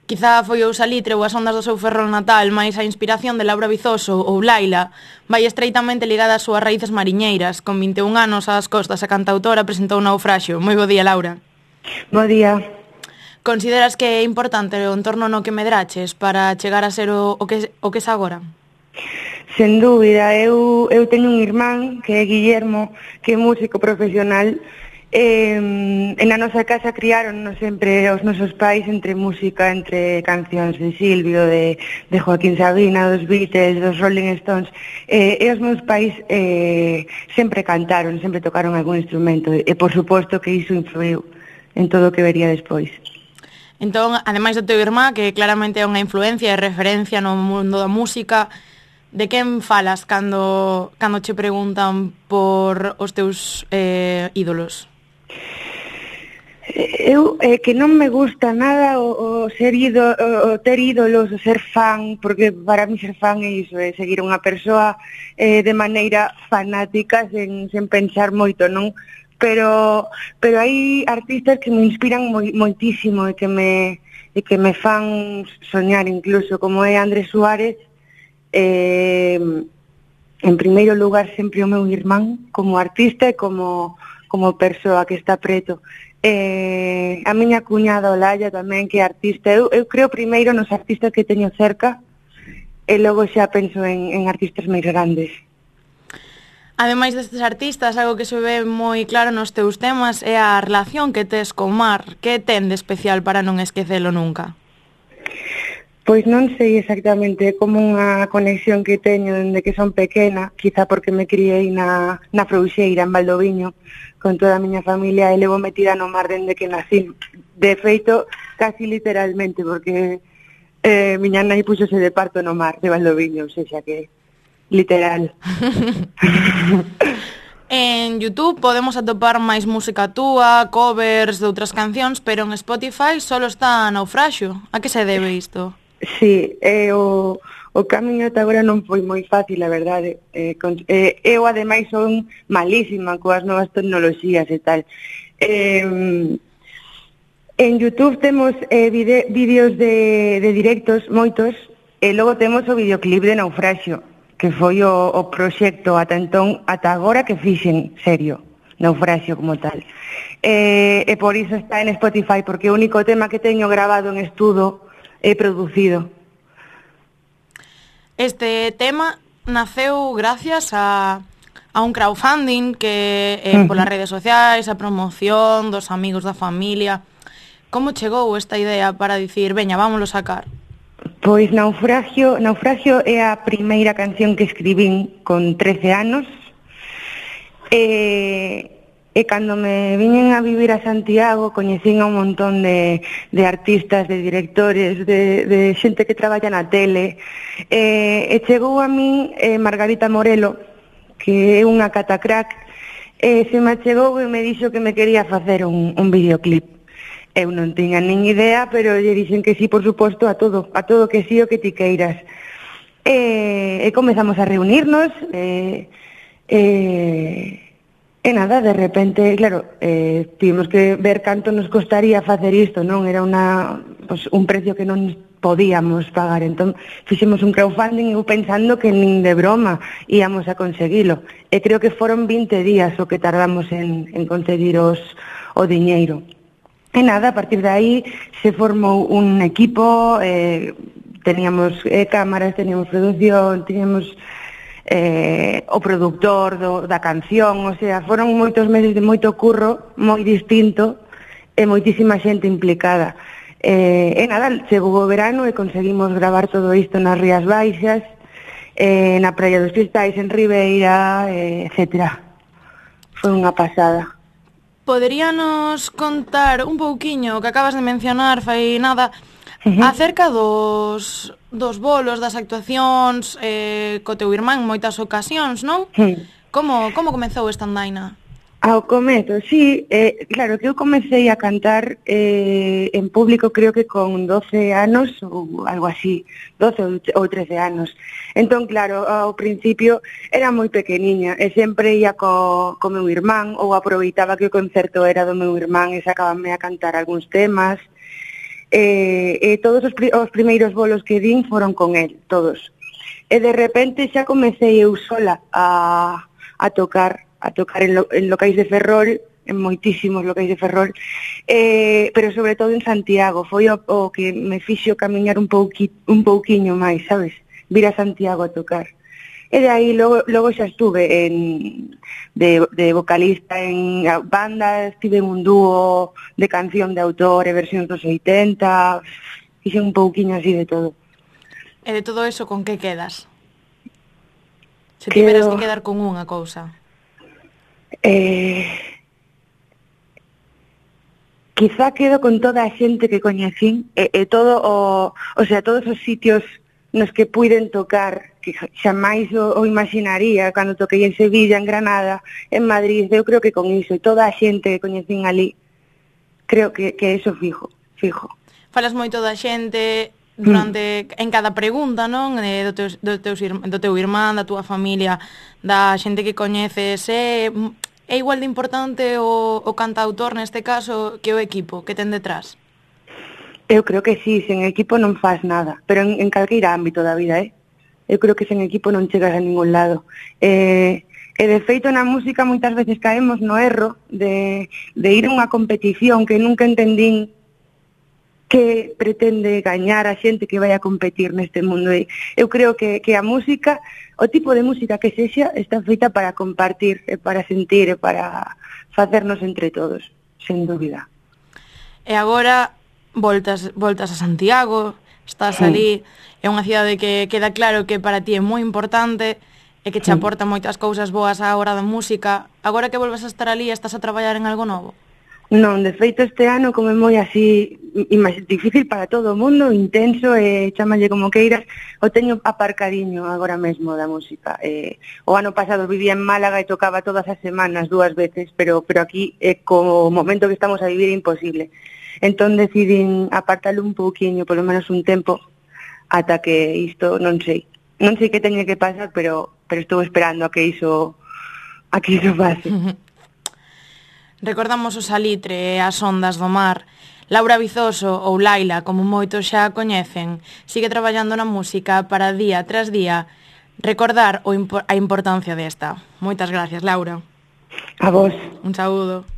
Quizá foi o salitre ou as ondas do seu ferrol natal, mais a inspiración de Laura Vizoso ou Laila vai estreitamente ligada ás súas raíces mariñeiras. Con 21 anos ás costas, a cantautora presentou Naufraxio. Moi bo día, Laura. Bo día. Consideras que é importante o entorno no que medraches para chegar a ser o que es agora? Sen dúbida, eu teño un irmán que é Guillermo, que é músico profesional. En a nosa casa criáronnos sempre os nosos pais entre música, entre cancións de Silvio, de Joaquín Sabina, dos Beatles, dos Rolling Stones, e os meus pais sempre cantaron, sempre tocaron algún instrumento, e por suposto que iso influiu en todo o que vería despois. Entón, ademais do teu irmán, que claramente é unha influencia e referencia no mundo da música, de quen falas cando che preguntan por os teus ídolos? Eu que non me gusta nada o ter ídolos, o ser fan, porque para mí ser fan é iso, é seguir unha persoa de maneira fanática, sen pensar moito, non? Pero hai artistas que me inspiran moitísimo e que me fan soñar incluso, como é Andrés Suárez. En primeiro lugar sempre o meu irmán como artista e como persoa que está preto. A miña cuñada Olaya tamén, que é artista. Eu creo primeiro nos artistas que teño cerca e logo xa penso en artistas máis grandes. Ademais destes artistas, algo que se ve moi claro nos teus temas é a relación que tes con mar. Que ten de especial para non esquecelo nunca? Pois non sei exactamente, como unha conexión que teño dende que son pequena, quizá porque me criei na Frouxeira, en Valdoviño, con toda a miña familia, e levo metida no mar dende que nací. De feito, casi literalmente, porque miña nai puxose de parto no mar de Valdoviño, ou seja que literal. En YouTube podemos atopar máis música túa, covers de outras cancións, pero en Spotify solo está Naufraxio. A que se debe isto? Sí, o camiño ata agora non foi moi fácil, a verdade. Eu, ademais, son malísima coas novas tecnoloxías e tal. En YouTube temos vídeos de directos, moitos, e logo temos o videoclip de Naufraxio, que foi o proxecto ata agora que fixen, serio, Naufraxio como tal. E por iso está en Spotify, porque o único tema que teño grabado en estudo e producido. Este tema naceu gracias a un crowdfunding que polas redes sociais, a promoción dos amigos da familia. Como chegou esta idea para dicir, veña, vámoslo sacar? Pois Naufraxio é a primeira canción que escribín con 13 anos. E cando me viñen a vivir a Santiago coñecín a un montón de artistas, de directores, de xente que traballa na tele, e chegou a min Margarita Morelo, que é unha catacrack, e se me chegou e me dixo que me quería facer un videoclip. Eu non tiña nin idea, pero lle dixen que sí, por suposto, a todo que sí o que ti queiras. E comezamos a reunirnos, E nada, de repente, claro, tivemos que ver canto nos costaría facer isto, non? Era un precio que non podíamos pagar. Entón, fixemos un crowdfunding eu pensando que nin de broma íamos a conseguilo. E creo que foron 20 días o que tardamos en conseguir o diñeiro. E nada, a partir de aí se formou un equipo, teníamos cámaras, teníamos producción, teníamos o productor da canción, o sea, foron moitos meses de moito curro, moi distinto e moitísima xente implicada. E nada, chegou o verano e conseguimos gravar todo isto nas Rías Baixas, na Praia dos Cristais, en Ribeira, etcétera. Foi unha pasada. Poderíanos contar un pouquiño, que acabas de mencionar, fai nada, acerca dos bolos, das actuacións co teu irmán en moitas ocasións, non? Como comezou esta andaina? Ao comezo, sí, claro que eu comecei a cantar en público creo que con 12 anos ou algo así, 12 ou 13 anos. Entón, claro, ao principio era moi pequeniña e sempre ia co meu irmán ou aproveitaba que o concerto era do meu irmán e sacábame a cantar algúns temas. e todos os primeiros bolos que din foron con el, todos. E de repente xa comecei eu sola a tocar en locais de Ferrol, en moitísimos locais de Ferrol, pero sobre todo en Santiago. Foi o que me fixo camiñar un pouquiño máis, sabes? Vir a Santiago a tocar. E de aí logo xa estuve de vocalista en bandas, estive en un dúo de canción de autor e versións dos 80, fixe un pouquiño así de todo. E de todo eso, con que quedas? Se tiveras que quedar con unha cousa. Quizá quedo con toda a xente que coñecín e todos os sitios nos que puiden tocar, que xamais o imaginaría cando toquei en Sevilla, en Granada, en Madrid. Eu creo que con iso, toda a xente que coñecín ali, creo que eso fijo. Falas moito da xente en cada pregunta, non? Do teu irmán, da túa familia, da xente que coñeces. É igual de importante o cantautor neste caso que o equipo que ten detrás? Eu creo que sí, sen equipo non faz nada, pero en calqueira ámbito da vida, Eu creo que sen equipo non chegas a ningún lado. E de feito na música moitas veces caemos no erro de ir a unha competición que nunca entendín que pretende gañar a xente que vai a competir neste mundo. Eu creo que a música, o tipo de música que sexa, está feita para compartir, para sentir, para facernos entre todos, sen dúbida. E agora voltas a Santiago, estás ali, é unha cidade que queda claro que para ti é moi importante e que che aporta moitas cousas boas á hora da música. Agora que volves a estar ali, estás a traballar en algo novo? Non, de feito este ano, como é moi así difícil para todo o mundo, intenso, chámalle como queiras, o teño aparcadiño agora mesmo da música. O ano pasado vivía en Málaga e tocaba todas as semanas 2 veces, pero aquí, co momento que estamos a vivir, é imposible. Entón decidín apartalo un pouquiño, polo menos un tempo, ata que isto, non sei que teñe que pasar, pero estou esperando a que iso pase. Recordamos o Salitre e as ondas do mar. Laura Vizoso, ou Laila, como moitos xa a coñecen, sigue traballando na música para día tras día recordar a importancia desta. Moitas gracias, Laura. A vos. Un saúdo.